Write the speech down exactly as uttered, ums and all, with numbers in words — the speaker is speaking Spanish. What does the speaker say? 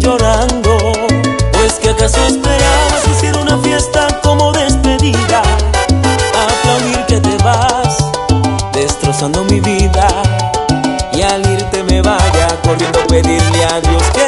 llorando. ¿O es que acaso esperabas que hiciera una fiesta como despedida? Aplaudir que te vas, destrozando mi vida, y al irte me vaya corriendo a pedirle a Dios que